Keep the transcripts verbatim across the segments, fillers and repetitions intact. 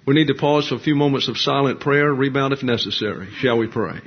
We need to pause for a few moments of silent prayer, rebound if necessary. Shall we pray?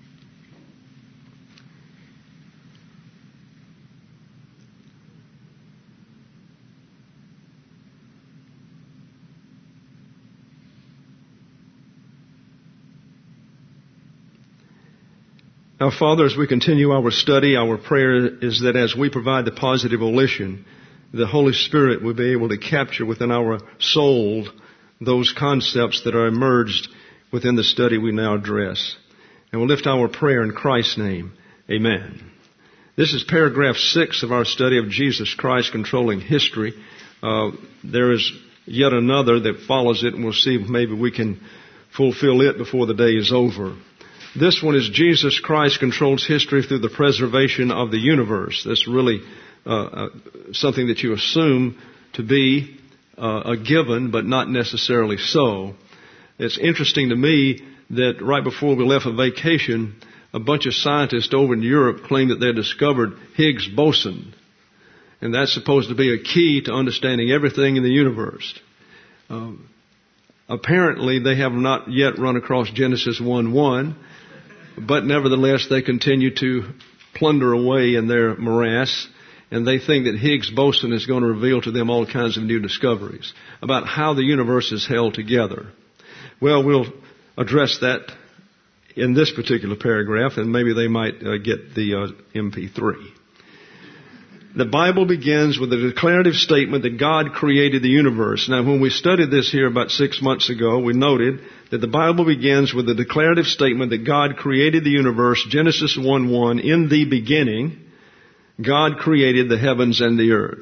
Now, Father, as we continue our study, our prayer is that as we provide the positive volition, the Holy Spirit will be able to capture within our soul those concepts that are emerged within the study we now address. And we'll lift our prayer in Christ's name. Amen. This is paragraph six of our study of Jesus Christ controlling history. Uh, there is yet another that follows it, and we'll see if maybe we can fulfill it before the day is over. This one is Jesus Christ controls history through the preservation of the universe. That's really uh, uh, something that you assume to be uh, a given, but not necessarily so. It's interesting to me that right before we left on vacation, a bunch of scientists over in Europe claimed that they discovered Higgs boson. And that's supposed to be a key to understanding everything in the universe. Um, apparently, they have not yet run across Genesis one one. But nevertheless, they continue to plunder away in their morass, and they think that Higgs boson is going to reveal to them all kinds of new discoveries about how the universe is held together. Well, we'll address that in this particular paragraph, and maybe they might uh, get the uh, M P three. The Bible begins with a declarative statement that God created the universe. Now, when we studied this here about six months ago, we noted that the Bible begins with a declarative statement that God created the universe, Genesis one one, in the beginning, God created the heavens and the earth.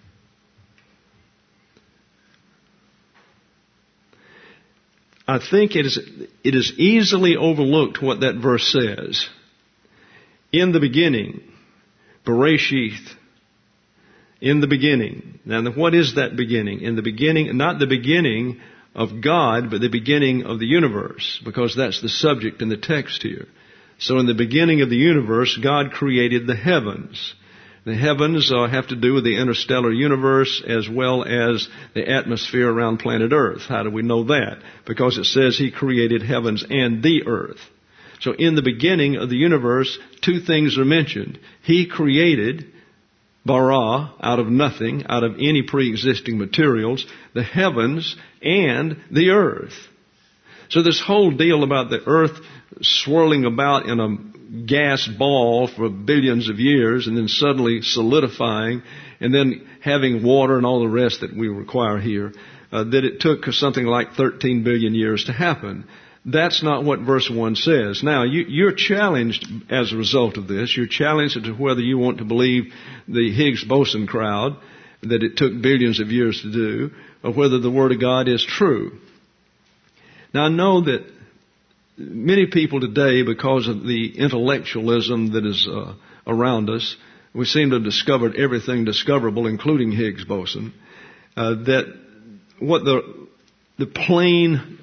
I think it is, it is easily overlooked what that verse says. In the beginning, Bereshith, in the beginning. Now, what is that beginning? In the beginning, not the beginning of God, but the beginning of the universe, because that's the subject in the text here. So in the beginning of the universe, God created the heavens. The heavens uh, have to do with the interstellar universe as well as the atmosphere around planet Earth. How do we know that? Because it says He created heavens and the earth. So in the beginning of the universe, two things are mentioned. He created bara, out of nothing, out of any pre-existing materials, the heavens and the earth. So this whole deal about the earth swirling about in a gas ball for billions of years and then suddenly solidifying and then having water and all the rest that we require here, uh, that it took something like thirteen billion years to happen. That's not what verse one says. Now, you, you're challenged as a result of this. You're challenged as to whether you want to believe the Higgs boson crowd, that it took billions of years to do, or whether the Word of God is true. Now, I know that many people today, because of the intellectualism that is uh, around us, we seem to have discovered everything discoverable, including Higgs boson, uh, that what the the plain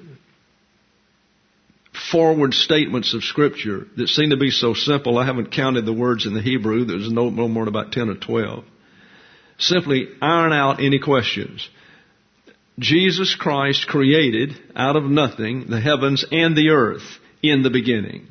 forward statements of Scripture that seem to be so simple, I haven't counted the words in the Hebrew, there's no, no more than about ten or twelve, simply iron out any questions. Jesus Christ created out of nothing the heavens and the earth in the beginning.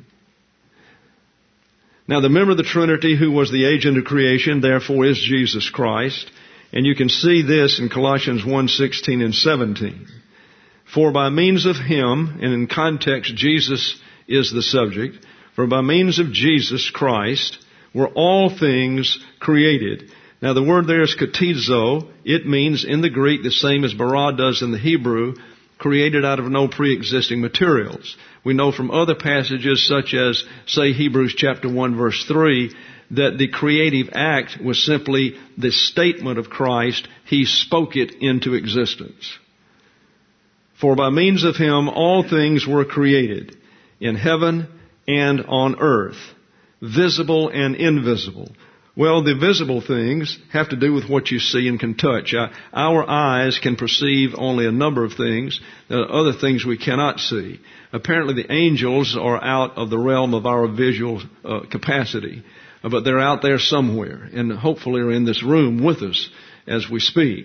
Now, the member of the Trinity who was the agent of creation, therefore, is Jesus Christ. And you can see this in Colossians one sixteen and seventeen. For by means of Him, and in context, Jesus is the subject, for by means of Jesus Christ were all things created. Now, the word there is katizo. It means in the Greek the same as bara does in the Hebrew, created out of no pre-existing materials. We know from other passages such as, say, Hebrews chapter one verse three, that the creative act was simply the statement of Christ. He spoke it into existence. For by means of Him all things were created, in heaven and on earth, visible and invisible. Well, the visible things have to do with what you see and can touch. Uh, our eyes can perceive only a number of things. There are other things we cannot see. Apparently the angels are out of the realm of our visual uh, capacity, uh, but they're out there somewhere, and hopefully are in this room with us as we speak.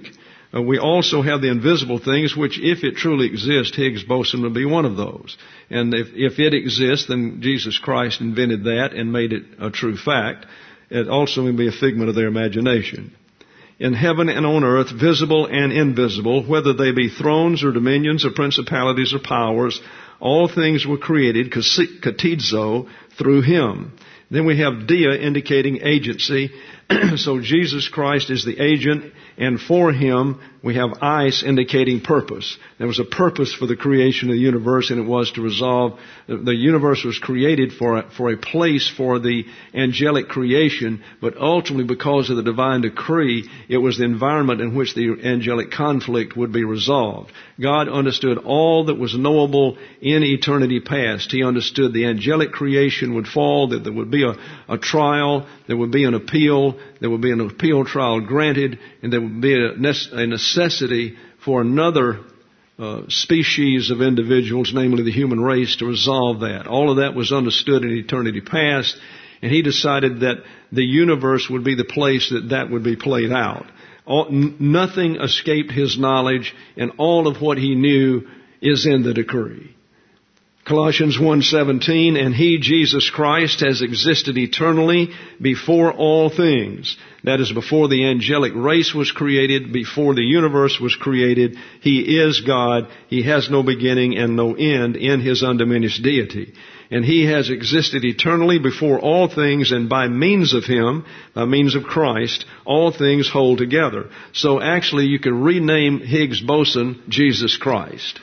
Uh, we also have the invisible things, which if it truly exists, Higgs boson would be one of those. And if, if it exists, then Jesus Christ invented that and made it a true fact. It also may be a figment of their imagination. In heaven and on earth, visible and invisible, whether they be thrones or dominions or principalities or powers, all things were created, katizo, through Him. Then we have dia indicating agency. So Jesus Christ is the agent, and for Him we have ice indicating purpose. There was a purpose for the creation of the universe, and it was to resolve. The universe was created for a, for a place for the angelic creation, but ultimately because of the divine decree, it was the environment in which the angelic conflict would be resolved. God understood all that was knowable in eternity past. He understood the angelic creation would fall, that there would be a, a trial, there would be an appeal, there would be an appeal trial granted, and there would be a, a necessity for another uh, species of individuals, namely the human race, to resolve that. All of that was understood in eternity past, and He decided that the universe would be the place that that would be played out. All, n- nothing escaped His knowledge, and all of what He knew is in the decree. Colossians one seventeen, and He, Jesus Christ, has existed eternally before all things. That is, before the angelic race was created, before the universe was created. He is God. He has no beginning and no end in His undiminished deity. And He has existed eternally before all things, and by means of Him, by means of Christ, all things hold together. So actually you could rename Higgs boson Jesus Christ.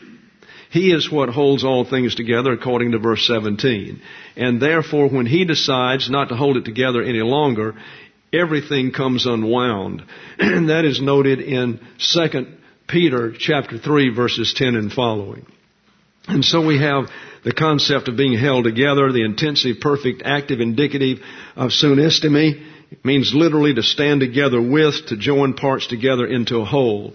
He is what holds all things together, according to verse seventeen. And therefore, when He decides not to hold it together any longer, everything comes unwound. And that is noted in Second Peter chapter three, verses ten and following. And so we have the concept of being held together, the intensive, perfect, active indicative of sunistemi. It means literally to stand together with, to join parts together into a whole.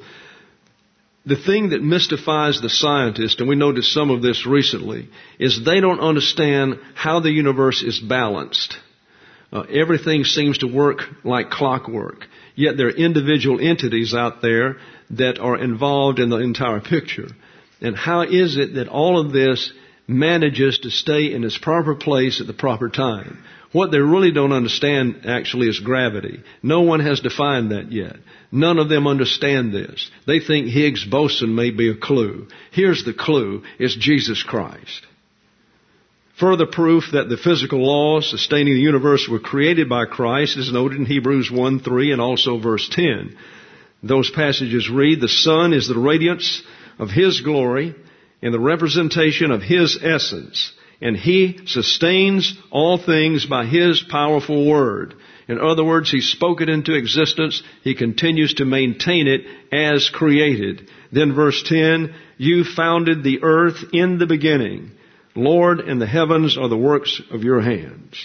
The thing that mystifies the scientist, and we noticed some of this recently, is they don't understand how the universe is balanced. Uh, everything seems to work like clockwork. Yet there are individual entities out there that are involved in the entire picture. And how is it that all of this manages to stay in its proper place at the proper time? What they really don't understand actually is gravity. No one has defined that yet. None of them understand this. They think Higgs boson may be a clue. Here's the clue. It's Jesus Christ. Further proof that the physical laws sustaining the universe were created by Christ is noted in Hebrews one three and also verse ten. Those passages read, the Son is the radiance of His glory and the representation of His essence, and He sustains all things by His powerful word. In other words, He spoke it into existence. He continues to maintain it as created. Then verse ten, you founded the earth in the beginning. Lord, and the heavens are the works of your hands.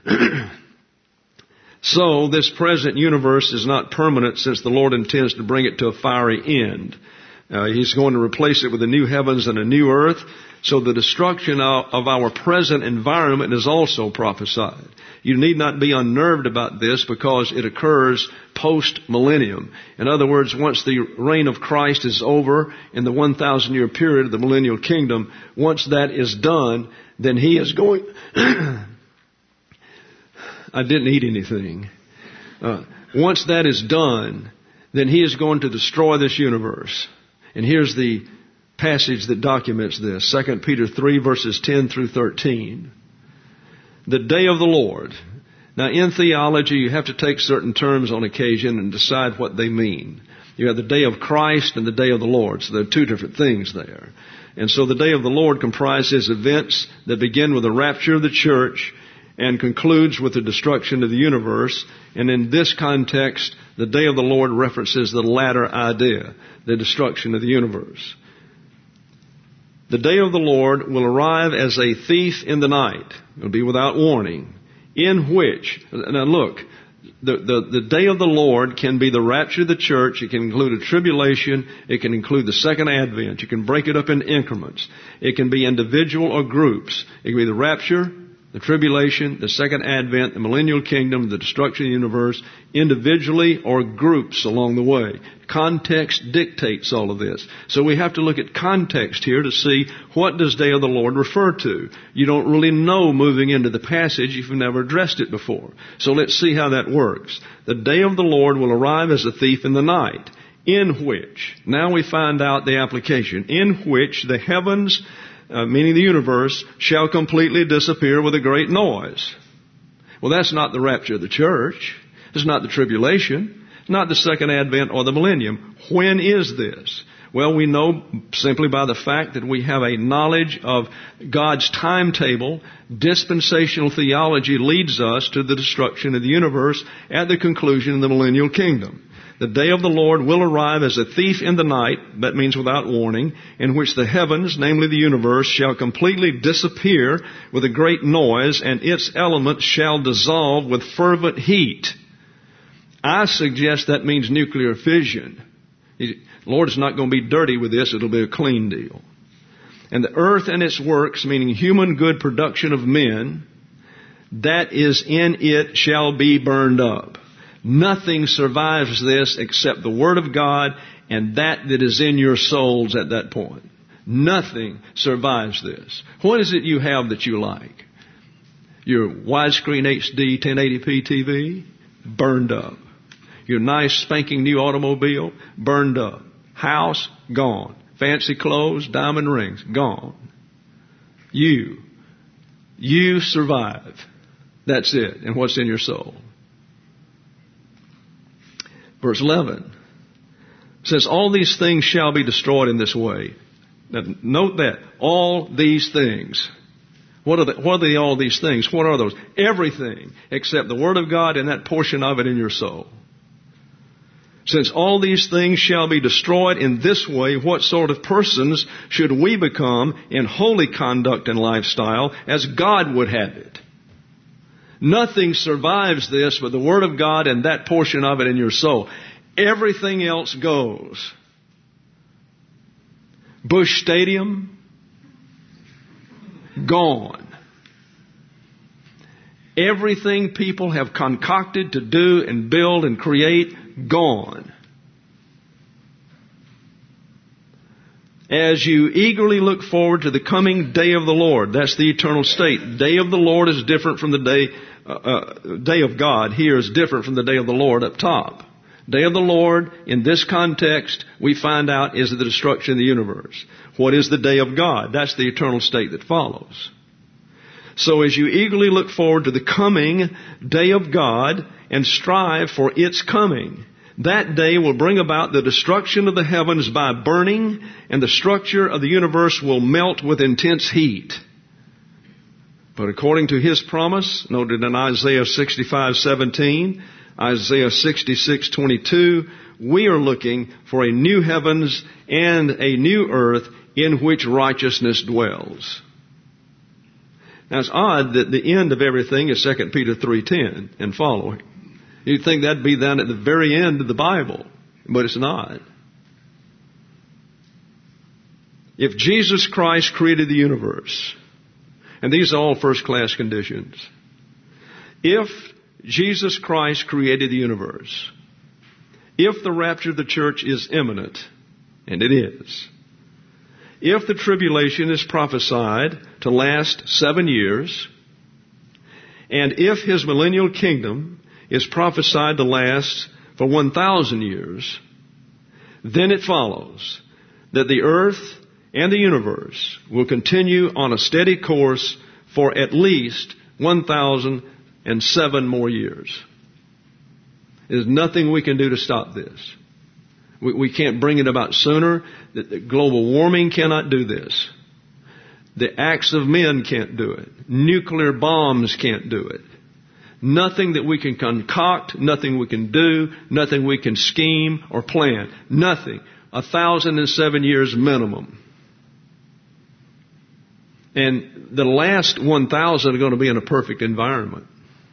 So this present universe is not permanent, since the Lord intends to bring it to a fiery end. Uh, he's going to replace it with a new heavens and a new earth. So the destruction of, of our present environment is also prophesied. You need not be unnerved about this, because it occurs post-millennium. In other words, once the reign of Christ is over in the one thousand year period of the millennial kingdom, once that is done, then He is going... I didn't eat anything. Uh, once that is done, then He is going to destroy this universe. And here's the passage that documents this. Second Peter three, verses ten through thirteen. The day of the Lord. Now, in theology, you have to take certain terms on occasion and decide what they mean. You have the day of Christ and the day of the Lord. So there are two different things there. And so the day of the Lord comprises events that begin with the rapture of the church and concludes with the destruction of the universe. And in this context, the day of the Lord references the latter idea, the destruction of the universe. The day of the Lord will arrive as a thief in the night. It will be without warning. In which, now look, the, the, the day of the Lord can be the rapture of the church. It can include a tribulation. It can include the second advent. You can break it up into increments. It can be individual or groups. It can be the rapture, the tribulation, the second advent, the millennial kingdom, the destruction of the universe, individually or groups along the way. Context dictates all of this. So we have to look at context here to see what does day of the Lord refer to. You don't really know moving into the passage if you've never addressed it before. So let's see how that works. The day of the Lord will arrive as a thief in the night, in which, now we find out the application, in which the heavens, Uh, meaning the universe, shall completely disappear with a great noise. Well, that's not the rapture of the church. It's not the tribulation. It's not the second advent or the millennium. When is this? Well, we know simply by the fact that we have a knowledge of God's timetable. Dispensational theology leads us to the destruction of the universe at the conclusion of the millennial kingdom. The day of the Lord will arrive as a thief in the night, that means without warning, in which the heavens, namely the universe, shall completely disappear with a great noise, and its elements shall dissolve with fervent heat. I suggest that means nuclear fission. The Lord is not going to be dirty with this, it'll be a clean deal. And the earth and its works, meaning human good production of men, that is in it shall be burned up. Nothing survives this except the Word of God and that that is in your souls at that point. Nothing survives this. What is it you have that you like? Your widescreen H D ten eighty p T V? Burned up. Your nice spanking new automobile? Burned up. House? Gone. Fancy clothes? Diamond rings? Gone. You. You survive. That's it. And what's in your soul? Verse eleven says, all these things shall be destroyed in this way. Now, note that. All these things. What are, the, what are the all these things? What are those? Everything except the Word of God and that portion of it in your soul. Since all these things shall be destroyed in this way, what sort of persons should we become in holy conduct and lifestyle as God would have it? Nothing survives this but the Word of God and that portion of it in your soul. Everything else goes. Busch Stadium, gone. Everything people have concocted to do and build and create, gone. As you eagerly look forward to the coming day of the Lord, that's the eternal state. Day of the Lord is different from the day, uh, uh, day of God here is different from the day of the Lord up top. Day of the Lord, in this context, we find out is the destruction of the universe. What is the day of God? That's the eternal state that follows. So as you eagerly look forward to the coming day of God and strive for its coming, that day will bring about the destruction of the heavens by burning, and the structure of the universe will melt with intense heat. But according to His promise, noted in Isaiah sixty-five seventeen, Isaiah sixty-six twenty-two, we are looking for a new heavens and a new earth in which righteousness dwells. Now it's odd that the end of everything is Second Peter three ten and following. You'd think that'd be down at the very end of the Bible, but it's not. If Jesus Christ created the universe, and these are all first-class conditions, if Jesus Christ created the universe, if the rapture of the church is imminent, and it is, if the tribulation is prophesied to last seven years, and if His millennial kingdom is prophesied to last for one thousand years, then it follows that the earth and the universe will continue on a steady course for at least one thousand seven more years. There's nothing we can do to stop this. We, we can't bring it about sooner. The, the global warming cannot do this. The acts of men can't do it. Nuclear bombs can't do it. Nothing that we can concoct, nothing we can do, nothing we can scheme or plan. Nothing. A thousand and seven years minimum. And the last one thousand are going to be in a perfect environment.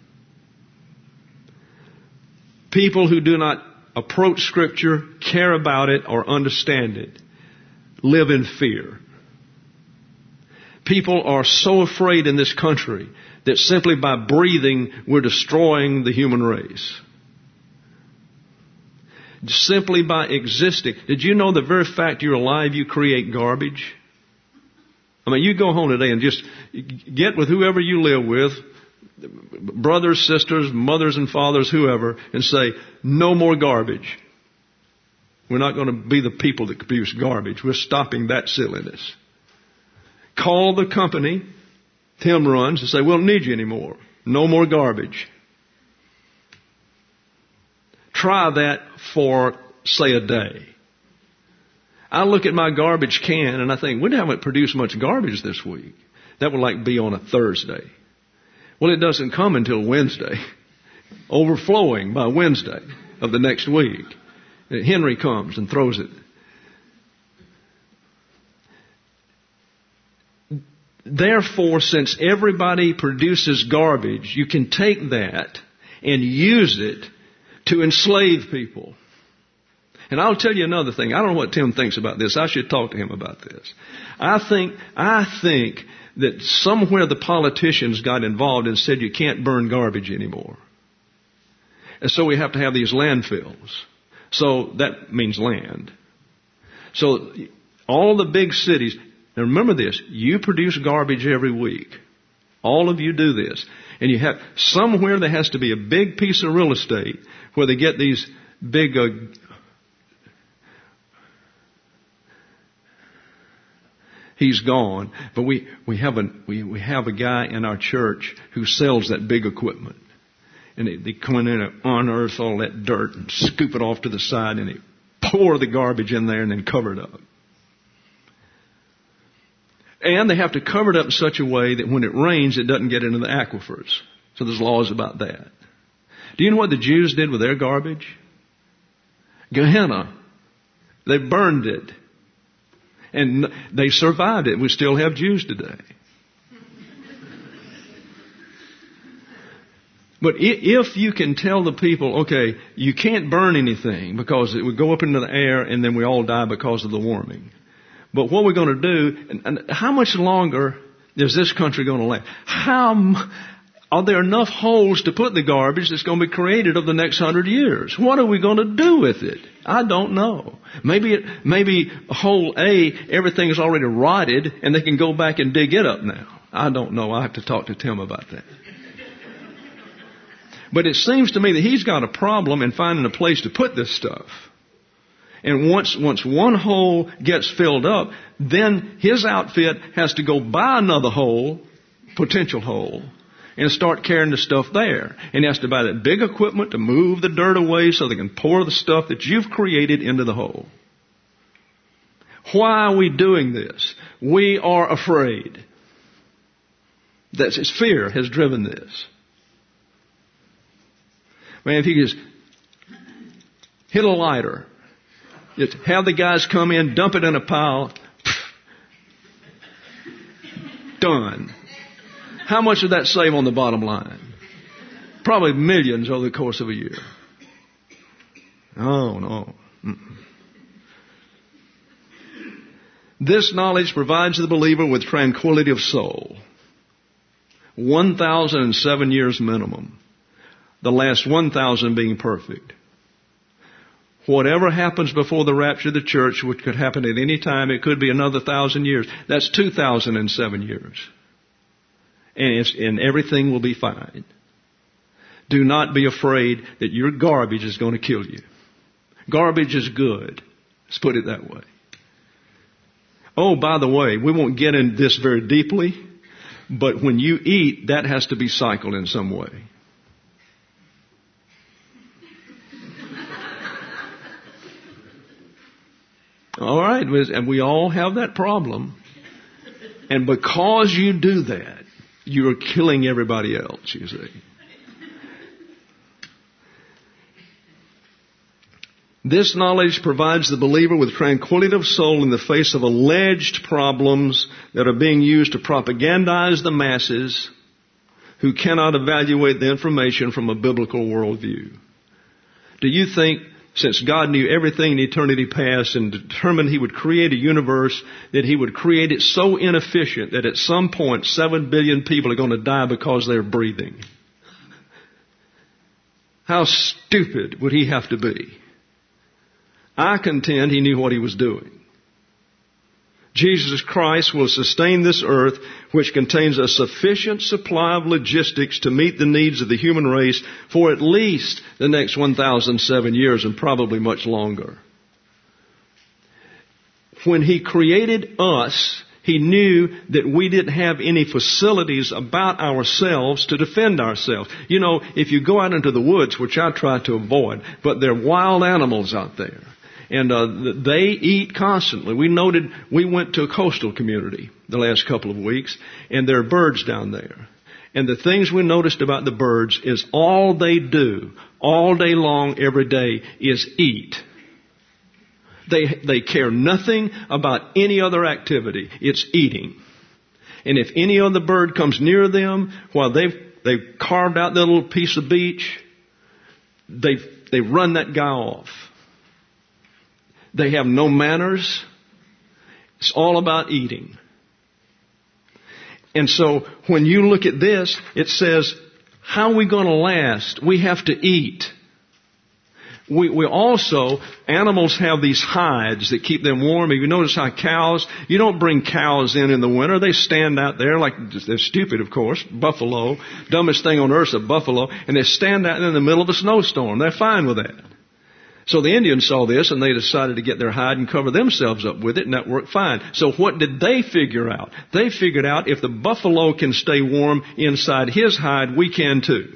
People who do not approach Scripture, care about it, or understand it, live in fear. People are so afraid in this country that simply by breathing, we're destroying the human race. Simply by existing. Did you know the very fact you're alive, you create garbage? I mean, you go home today and just get with whoever you live with, brothers, sisters, mothers and fathers, whoever, and say, no more garbage. We're not going to be the people that produce garbage. We're stopping that silliness. Call the company Tim runs and say, we don't need you anymore. No more garbage. Try that for, say, a day. I look at my garbage can and I think, we haven't produced much garbage this week. That would like be on a Thursday. Well, it doesn't come until Wednesday. Overflowing by Wednesday of the next week. Henry comes and throws it. Therefore, since everybody produces garbage, you can take that and use it to enslave people. And I'll tell you another thing. I don't know what Tim thinks about this. I should talk to him about this. I think, I think that somewhere the politicians got involved and said you can't burn garbage anymore. And so we have to have these landfills. So that means land. So all the big cities, now remember this, you produce garbage every week. All of you do this. And you have, somewhere there has to be a big piece of real estate where they get these big, uh, he's gone, but we, we have a, we, we have a guy in our church who sells that big equipment. And they, they come in and unearth all that dirt and scoop it off to the side and they pour the garbage in there and then cover it up. And they have to cover it up in such a way that when it rains, it doesn't get into the aquifers. So there's laws about that. Do you know what the Jews did with their garbage? Gehenna. They burned it. And they survived it. We still have Jews today. But if you can tell the people, okay, you can't burn anything because it would go up into the air and then we all die because of the warming. But what we're going to do, and, and how much longer is this country going to last? How, are there enough holes to put the garbage that's going to be created over the next hundred years? What are we going to do with it? I don't know. Maybe it, maybe hole A, everything is already rotted and they can go back and dig it up now. I don't know. I have to talk to Tim about that. But it seems to me that he's got a problem in finding a place to put this stuff. And once, once one hole gets filled up, then his outfit has to go buy another hole, potential hole, and start carrying the stuff there. And he has to buy that big equipment to move the dirt away so they can pour the stuff that you've created into the hole. Why are we doing this? We are afraid. That's his fear has driven this. Man, if you just hit a lighter, just have the guys come in, dump it in a pile, done. How much did that save on the bottom line? Probably millions over the course of a year. Oh, no. Mm-mm. This knowledge provides the believer with tranquility of soul. one thousand seven years minimum. The last one thousand being perfect. Whatever happens before the rapture of the church, which could happen at any time, it could be another thousand years. That's two thousand seven years. And, it's, and everything will be fine. Do not be afraid that your garbage is going to kill you. Garbage is good. Let's put it that way. Oh, by the way, we won't get into this very deeply, but when you eat, that has to be cycled in some way. All right, and we all have that problem. And because you do that, you're killing everybody else, you see. This knowledge provides the believer with tranquility of soul in the face of alleged problems that are being used to propagandize the masses who cannot evaluate the information from a biblical worldview. Do you think since God knew everything in eternity past and determined He would create a universe, that He would create it so inefficient that at some point seven billion people are going to die because they're breathing. How stupid would He have to be? I contend He knew what He was doing. Jesus Christ will sustain this earth, which contains a sufficient supply of logistics to meet the needs of the human race for at least the next one thousand seven years and probably much longer. When He created us, He knew that we didn't have any facilities about ourselves to defend ourselves. You know, if you go out into the woods, which I try to avoid, but there are wild animals out there. And uh, they eat constantly. We noted, we went to a coastal community the last couple of weeks, and there are birds down there. And the things we noticed about the birds is all they do, all day long, every day, is eat. They, they care nothing about any other activity. It's eating. And if any other bird comes near them while they've, they've carved out their little piece of beach, they they run that guy off. They have no manners. It's all about eating. And so when you look at this, it says, how are we going to last? We have to eat. We, we also, animals have these hides that keep them warm. If you notice how cows, you don't bring cows in in the winter. They stand out there like, they're stupid, of course. Buffalo, dumbest thing on earth is a buffalo. And they stand out in the middle of a snowstorm. They're fine with that. So the Indians saw this and they decided to get their hide and cover themselves up with it, and that worked fine. So what did they figure out? They figured out if the buffalo can stay warm inside his hide, we can too.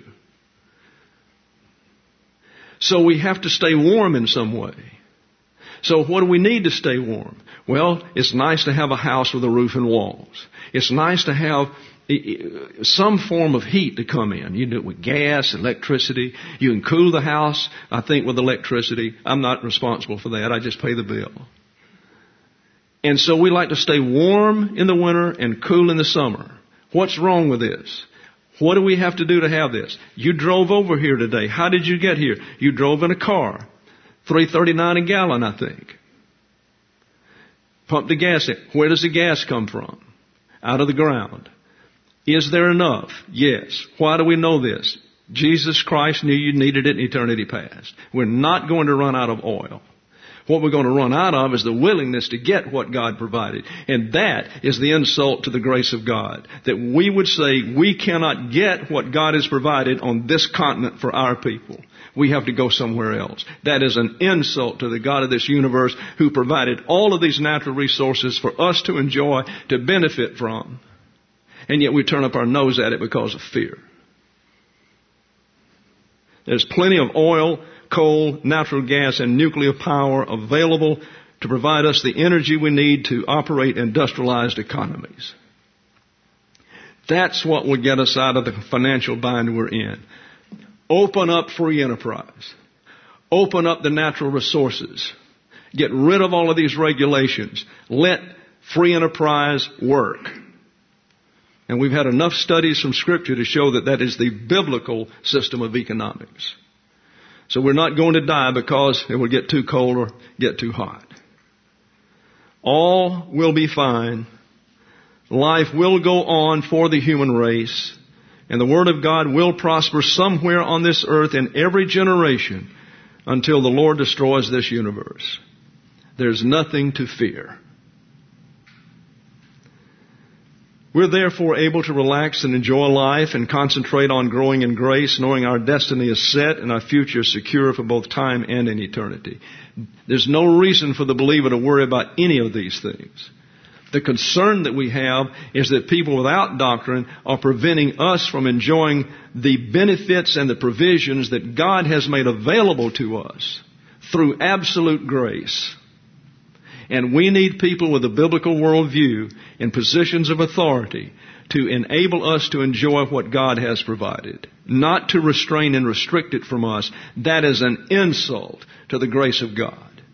So we have to stay warm in some way. So what do we need to stay warm? Well, it's nice to have a house with a roof and walls. It's nice to have some form of heat to come in. You do it with gas, electricity. You can cool the house, I think, with electricity. I'm not responsible for that. I just pay the bill. And so we like to stay warm in the winter and cool in the summer. What's wrong with this? What do we have to do to have this? You drove over here today. How did you get here? You drove in a car. three thirty-nine a gallon, I think. Pumped the gas in. Where does the gas come from? Out of the ground. Is there enough? Yes. Why do we know this? Jesus Christ knew you needed it in eternity past. We're not going to run out of oil. What we're going to run out of is the willingness to get what God provided. And that is the insult to the grace of God. That we would say we cannot get what God has provided on this continent for our people. We have to go somewhere else. That is an insult to the God of this universe who provided all of these natural resources for us to enjoy, to benefit from. And yet we turn up our nose at it because of fear. There's plenty of oil, coal, natural gas, and nuclear power available to provide us the energy we need to operate industrialized economies. That's what will get us out of the financial bind we're in. Open up free enterprise. Open up the natural resources. Get rid of all of these regulations. Let free enterprise work. And we've had enough studies from Scripture to show that that is the biblical system of economics. So we're not going to die because it will get too cold or get too hot. All will be fine. Life will go on for the human race. And the Word of God will prosper somewhere on this earth in every generation until the Lord destroys this universe. There's nothing to fear. We're therefore able to relax and enjoy life and concentrate on growing in grace, knowing our destiny is set and our future is secure for both time and in eternity. There's no reason for the believer to worry about any of these things. The concern that we have is that people without doctrine are preventing us from enjoying the benefits and the provisions that God has made available to us through absolute grace. And we need people with a biblical worldview in positions of authority to enable us to enjoy what God has provided, not to restrain and restrict it from us. That is an insult to the grace of God.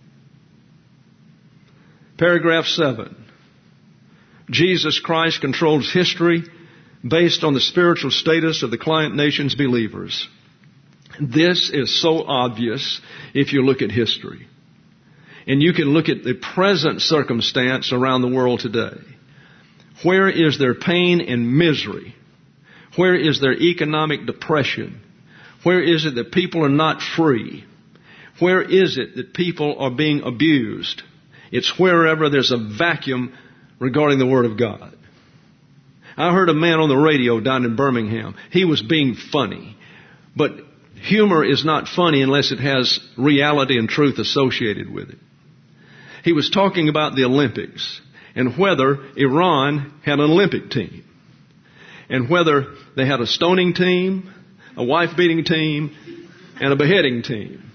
Paragraph seven. Jesus Christ controls history based on the spiritual status of the client nation's believers. This is so obvious if you look at history. And you can look at the present circumstance around the world today. Where is there pain and misery? Where is there economic depression? Where is it that people are not free? Where is it that people are being abused? It's wherever there's a vacuum regarding the Word of God. I heard a man on the radio down in Birmingham. He was being funny. But humor is not funny unless it has reality and truth associated with it. He was talking about the Olympics and whether Iran had an Olympic team and whether they had a stoning team, a wife-beating team, and a beheading team.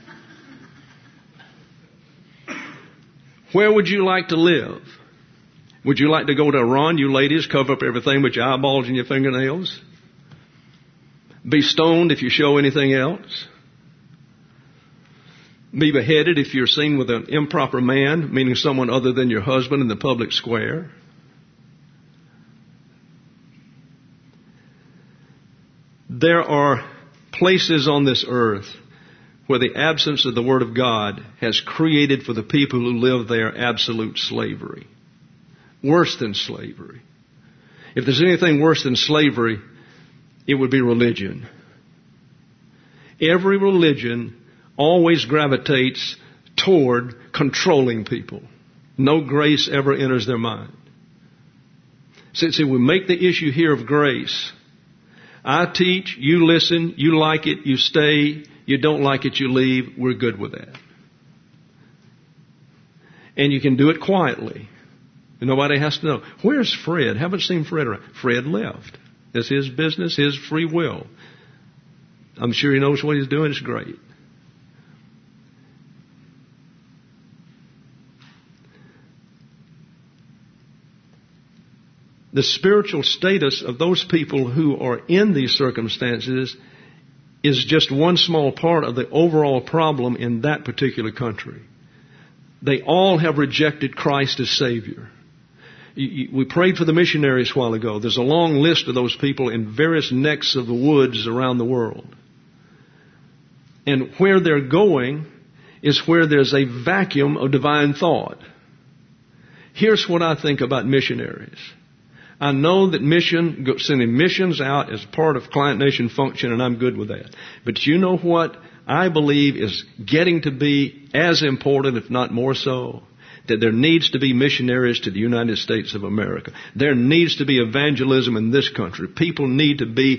Where would you like to live? Would you like to go to Iran, you ladies, cover up everything but your eyeballs and your fingernails? Be stoned if you show anything else? Be beheaded if you're seen with an improper man, meaning someone other than your husband, in the public square? There are places on this earth where the absence of the Word of God has created for the people who live there absolute slavery. Worse than slavery. If there's anything worse than slavery, it would be religion. Every religion always gravitates toward controlling people. No grace ever enters their mind. See, see, we make the issue here of grace. I teach, you listen, you like it, you stay, you don't like it, you leave. We're good with that. And you can do it quietly. Nobody has to know. Where's Fred? Haven't seen Fred around. Fred left. It's his business, his free will. I'm sure he knows what he's doing. It's great. The spiritual status of those people who are in these circumstances is just one small part of the overall problem in that particular country. They all have rejected Christ as Savior. We prayed for the missionaries a while ago. There's a long list of those people in various necks of the woods around the world. And where they're going is where there's a vacuum of divine thought. Here's what I think about missionaries. I know that mission, sending missions out is part of client nation function, and I'm good with that. But you know what I believe is getting to be as important, if not more so? That there needs to be missionaries to the United States of America. There needs to be evangelism in this country. People need to be,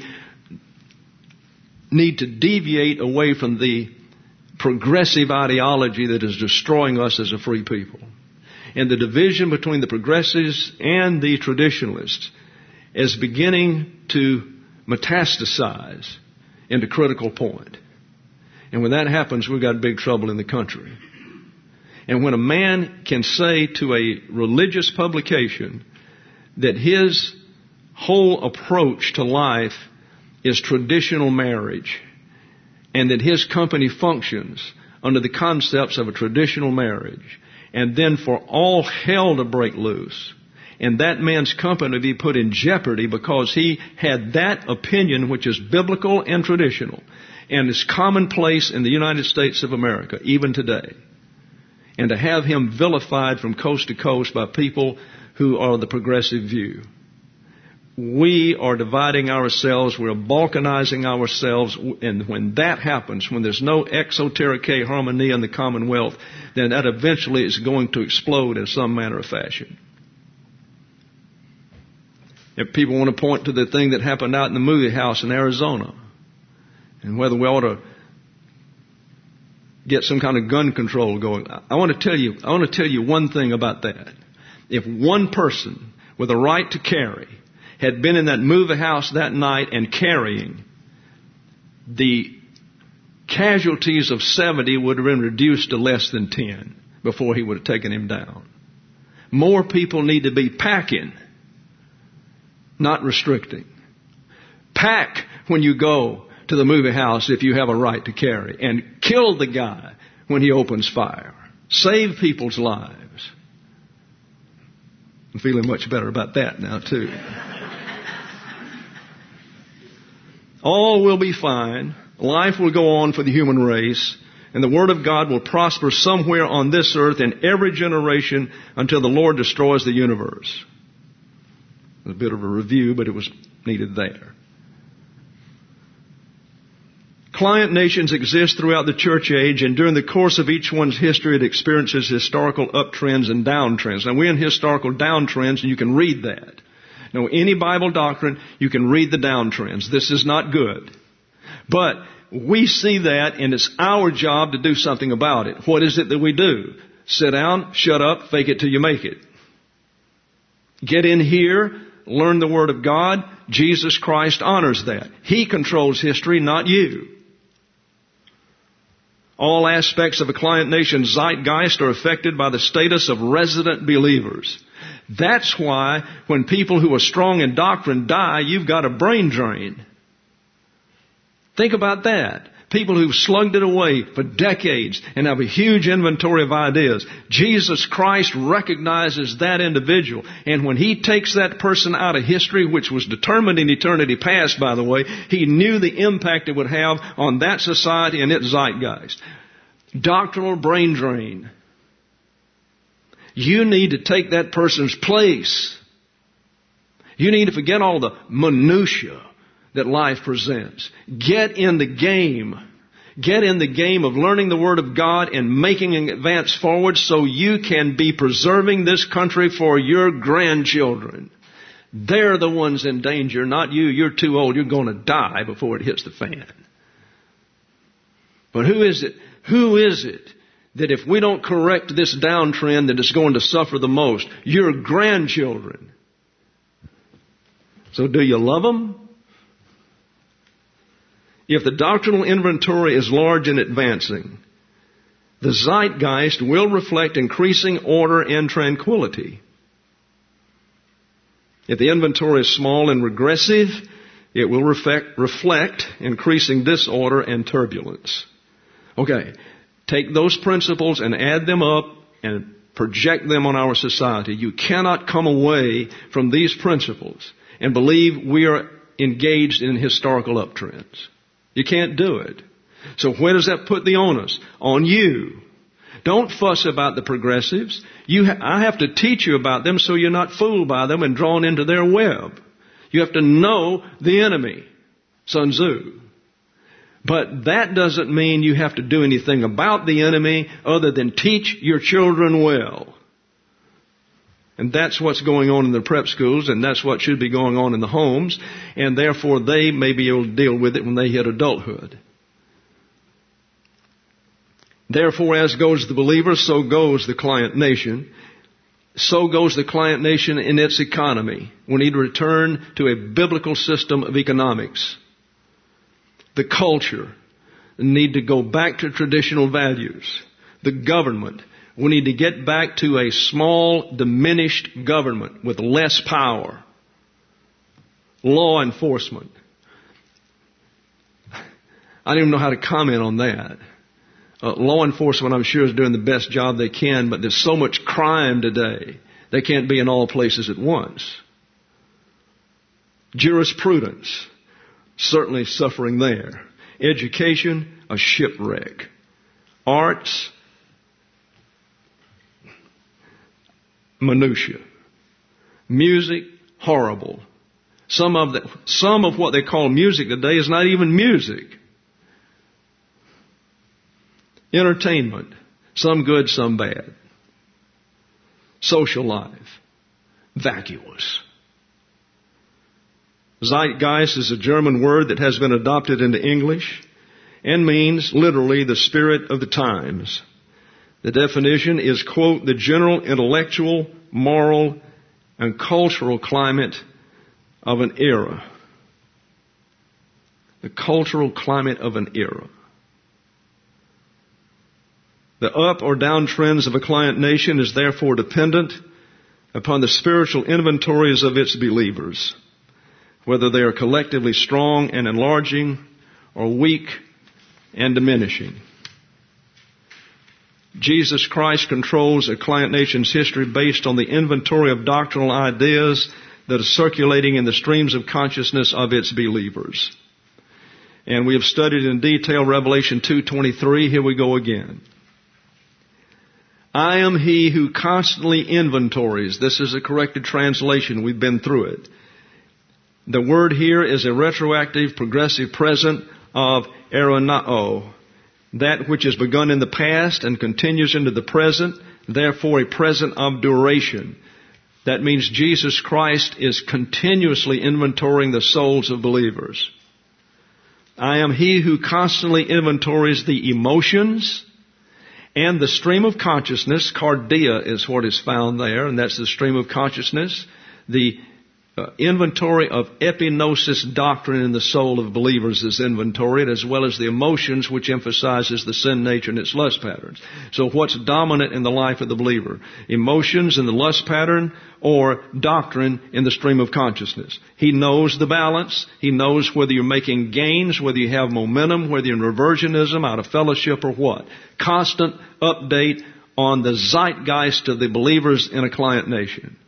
need to deviate away from the progressive ideology that is destroying us as a free people. And the division between the progressives and the traditionalists is beginning to metastasize into critical point. And when that happens, we've got big trouble in the country. And when a man can say to a religious publication that his whole approach to life is traditional marriage, and that his company functions under the concepts of a traditional marriage, and then for all hell to break loose, and that man's company be put in jeopardy because he had that opinion which is biblical and traditional, and is commonplace in the United States of America, even today. And to have him vilified from coast to coast by people who are the progressive view. We are dividing ourselves, we're balkanizing ourselves, and when that happens, when there's no exoteric harmony in the Commonwealth, then that eventually is going to explode in some manner or fashion. If people want to point to the thing that happened out in the movie house in Arizona, and whether we ought to get some kind of gun control going. I want to tell you, I want to tell you one thing about that. If one person with a right to carry had been in that movie house that night and carrying, the casualties of seventy would have been reduced to less than ten before he would have taken him down. More people need to be packing, not restricting. Pack when you go to the movie house if you have a right to carry, and kill the guy when he opens fire. Save people's lives. I'm feeling much better about that now too. All will be fine Life will go on for the human race, and the Word of God will prosper somewhere on this earth in every generation until the Lord destroys the universe. A bit of a review, but it was needed there. Client nations exist throughout the church age, and during the course of each one's history, it experiences historical uptrends and downtrends. Now, we're in historical downtrends, and you can read that. Now, any Bible doctrine, you can read the downtrends. This is not good. But we see that, and it's our job to do something about it. What is it that we do? Sit down, shut up, fake it till you make it. Get in here, learn the Word of God. Jesus Christ honors that. He controls history, not you. All aspects of a client nation's zeitgeist are affected by the status of resident believers. That's why when people who are strong in doctrine die, you've got a brain drain. Think about that. People who've slugged it away for decades and have a huge inventory of ideas. Jesus Christ recognizes that individual. And when He takes that person out of history, which was determined in eternity past, by the way, He knew the impact it would have on that society and its zeitgeist. Doctrinal brain drain. You need to take that person's place. You need to forget all the minutia that life presents. Get in the game. Get in the game of learning the Word of God and making an advance forward so you can be preserving this country for your grandchildren. They're the ones in danger, not you. You're too old. You're going to die before it hits the fan. But who is it? Who is it that if we don't correct this downtrend that is going to suffer the most? Your grandchildren. So do you love them? If the doctrinal inventory is large and advancing, the zeitgeist will reflect increasing order and tranquility. If the inventory is small and regressive, it will reflect, reflect increasing disorder and turbulence. Okay, take those principles and add them up and project them on our society. You cannot come away from these principles and believe we are engaged in historical uptrends. You can't do it. So where does that put the onus? On you. Don't fuss about the progressives. You ha- I have to teach you about them so you're not fooled by them and drawn into their web. You have to know the enemy, Sun Tzu. But that doesn't mean you have to do anything about the enemy other than teach your children well. And that's what's going on in the prep schools, and that's what should be going on in the homes, and therefore they may be able to deal with it when they hit adulthood. Therefore, as goes the believer, so goes the client nation. So goes the client nation in its economy. We need to return to a biblical system of economics. The culture need to go back to traditional values. The government, we need to get back to a small, diminished government with less power. Law enforcement. I don't even know how to comment on that. Uh, law enforcement, I'm sure, is doing the best job they can, but there's so much crime today, they can't be in all places at once. Jurisprudence, certainly suffering there. Education, a shipwreck. Arts, minutia. Music, horrible. Some of the, some of what they call music today is not even music. Entertainment, some good, some bad. Social life, vacuous. Zeitgeist is a German word that has been adopted into English and means literally the spirit of the times. The definition is, quote, the general intellectual, moral, and cultural climate of an era. The cultural climate of an era. The up or down trends of a client nation is therefore dependent upon the spiritual inventories of its believers, whether they are collectively strong and enlarging or weak and diminishing. Jesus Christ controls a client nation's history based on the inventory of doctrinal ideas that are circulating in the streams of consciousness of its believers. And we have studied in detail Revelation two twenty-three. Here we go again. I am he who constantly inventories. This is a corrected translation. We've been through it. The word here is a retroactive progressive present of eronao, that which has begun in the past and continues into the present, therefore a present of duration. That means Jesus Christ is continuously inventorying the souls of believers. I am he who constantly inventories the emotions and the stream of consciousness. Cardia is what is found there, and that's the stream of consciousness. The uh, inventory of epignosis doctrine in the soul of believers is inventoried, as well as the emotions, which emphasizes the sin nature and its lust patterns. So what's dominant in the life of the believer? Emotions in the lust pattern, or doctrine in the stream of consciousness? He knows the balance. He knows whether you're making gains, whether you have momentum, whether you're in reversionism, out of fellowship, or what. Constant update on the zeitgeist of the believers in a client nation.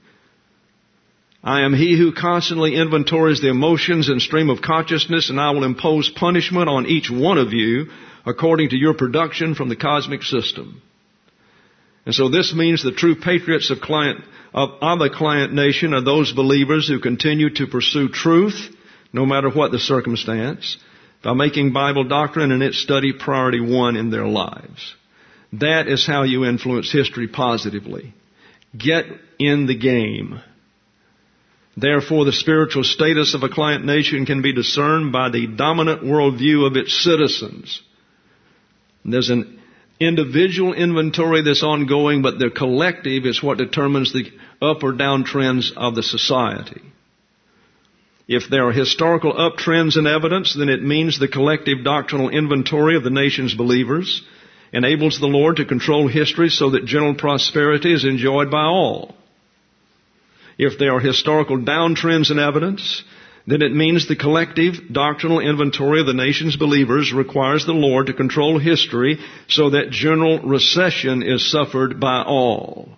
I am he who constantly inventories the emotions and stream of consciousness, and I will impose punishment on each one of you according to your production from the cosmic system. And so this means the true patriots of client of, of a client nation are those believers who continue to pursue truth, no matter what the circumstance, by making Bible doctrine and its study priority one in their lives. That is how you influence history positively. Get in the game. Therefore, the spiritual status of a client nation can be discerned by the dominant worldview of its citizens. There's an individual inventory that's ongoing, but the collective is what determines the up or down trends of the society. If there are historical uptrends in evidence, then it means the collective doctrinal inventory of the nation's believers enables the Lord to control history so that general prosperity is enjoyed by all. If there are historical downtrends in evidence, then it means the collective doctrinal inventory of the nation's believers requires the Lord to control history so that general recession is suffered by all.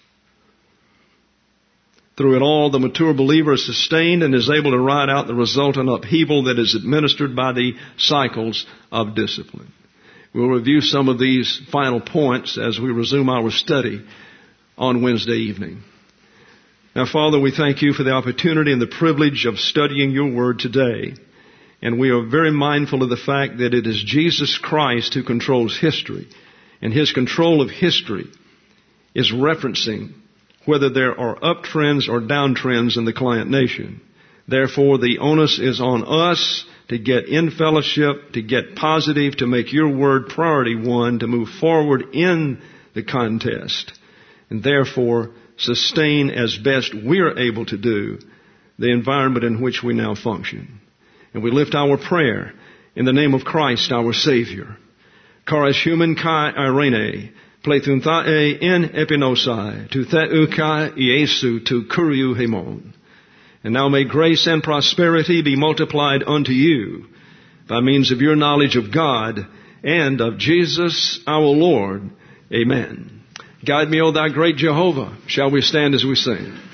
Through it all, the mature believer is sustained and is able to ride out the resultant upheaval that is administered by the cycles of discipline. We'll review some of these final points as we resume our study on Wednesday evening. Now, Father, we thank you for the opportunity and the privilege of studying your word today. And we are very mindful of the fact that it is Jesus Christ who controls history. And his control of history is referencing whether there are uptrends or downtrends in the client nation. Therefore, the onus is on us to get in fellowship, to get positive, to make your word priority one, to move forward in the contest. And therefore, sustain as best we're able to do the environment in which we now function. And we lift our prayer in the name of Christ our Savior. Charis human kai irene, plethun thae in epinosai, tu theu kai Iesu tu kuriu hemon. And now may grace and prosperity be multiplied unto you by means of your knowledge of God and of Jesus our Lord. Amen. Guide me, O thou great Jehovah. Shall we stand as we sing?